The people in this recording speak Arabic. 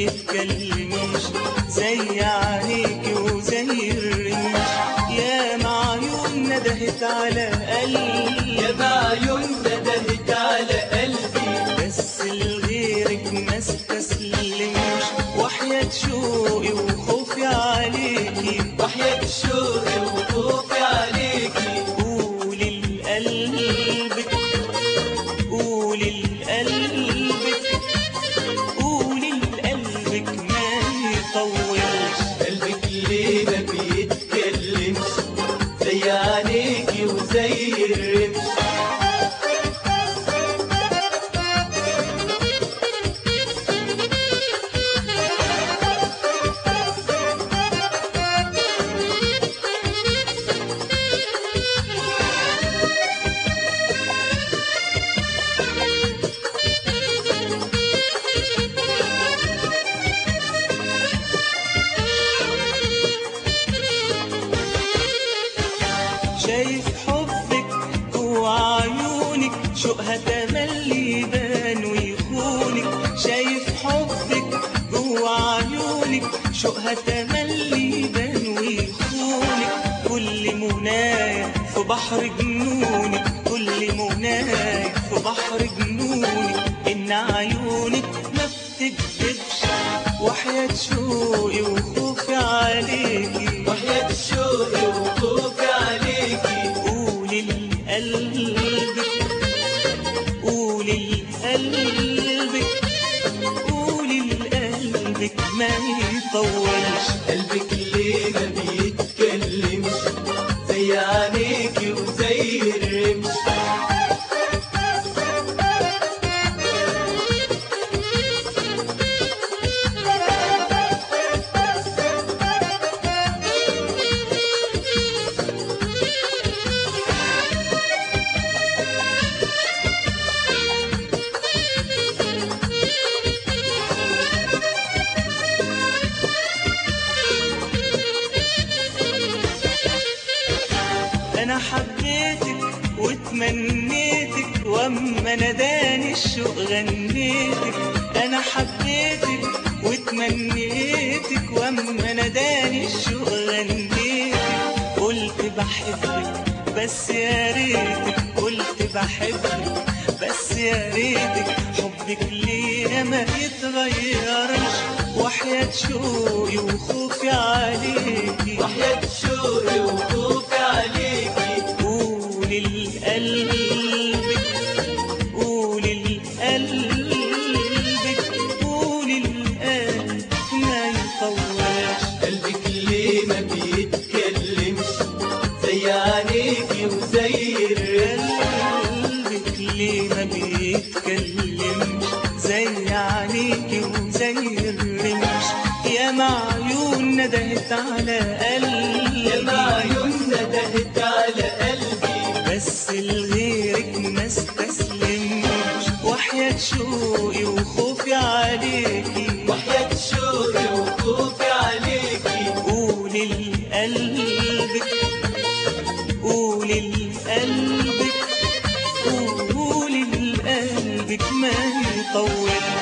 بيتكلمش زي عينيكي وزي الرمش. يا معيون ندهت على قلبي، يا معيون ندهت على قلبي، بس لغيرك ما استسلمش. وحياة شوقي وخوفي عليكي، وحياة شوقي وخوفي عليكي، قولي لقلبك، قولي لقلبك، قولي لقلبك ما يطولش. قلبك ليه ما بيتكلمش زي عينيكي وزي الرمش. شايف حبك جوا عيونك، شوقها تملي يبان ويخونك. شايف حبك جوا عيونك، شوقها تملي يبان ويخونك. كل منايا في بحر جنونك، كل منايا في بحر جنونك، إن عيونك ما بتكذبش. وحياة شوقي وخوفي عليكي، وحياة شوقي وخوفي عليكي، قولي لقلبك، قولي لقلبك، قولي لقلبك ما يطولش. قلبك ليه ما بيتكلمش زي عينيكي وزي الرمش. أنا حبيتك وتمنيتك، وأما ناداني الشوق غنيتك. أنا حبيتك وتمنيتك، وأما ناداني الشوق غنيتك. قلت بحبك بس يا ريتك، قلت بحبك بس يا ريتك. حبك ليا ما يتغيرش. وحياة شوقي وخوفي عليكي، وحياة شوقي وخوفي عليكي، قولي لقلبك، قولي لقلبك، قولي لقلبك ما يطولش. قلبك ليه ما بيتكلمش زي عينيكي وزي الرمش. قلبك ليه ما بيتكلمش زي عينيكي وزي الرمش. يا معيون ندهت على قلبي، يا معيون ندهت على قلبي، بس لغيرك ما استسلمش. وحياة شوقي وخوفي عليكي، وحياة شوقي وخوفي عليكي، قولي لقلبك، قولي لقلبك، قولي لقلبك ما يطولش.